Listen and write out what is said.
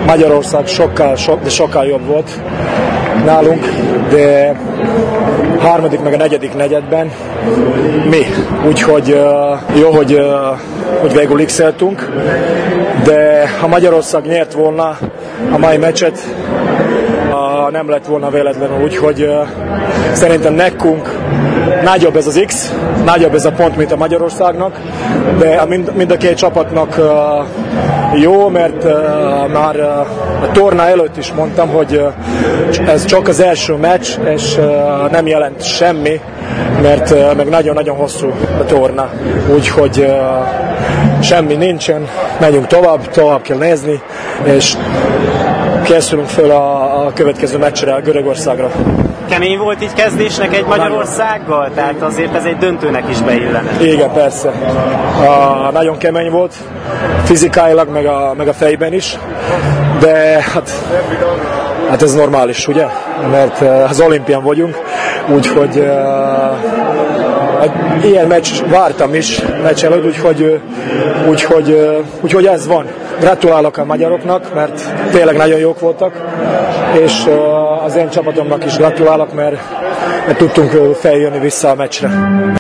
Magyarország sokkal jobb volt nálunk, de harmadik meg a negyedik negyedben mi. Úgyhogy jó, hogy végül x-eltünk, de ha Magyarország nyert volna a mai meccset, nem lett volna véletlenül, úgyhogy szerintem nekünk nagyobb ez az X, nagyobb ez a pont, mint a Magyarországnak, de mind a két csapatnak jó, mert már a torna előtt is mondtam, hogy ez csak az első meccs, és nem jelent semmi, mert meg nagyon-nagyon hosszú a torna, úgyhogy semmi nincsen, megyünk tovább kell nézni, és készülünk föl a következő meccsre, a Görögországra. Kemény volt így kezdésnek egy Magyarországgal? Tehát azért ez egy döntőnek is beillene. Igen, persze. Nagyon kemény volt, fizikailag, meg a fejben is, de hát ez normális, ugye? Mert az olimpián vagyunk, úgyhogy ilyen meccs vártam is, meccs előtt, úgyhogy ez van. Gratulálok a magyaroknak, mert tényleg nagyon jók voltak, és az én csapatomnak is gratulálok, mert tudtunk feljönni vissza a meccsre.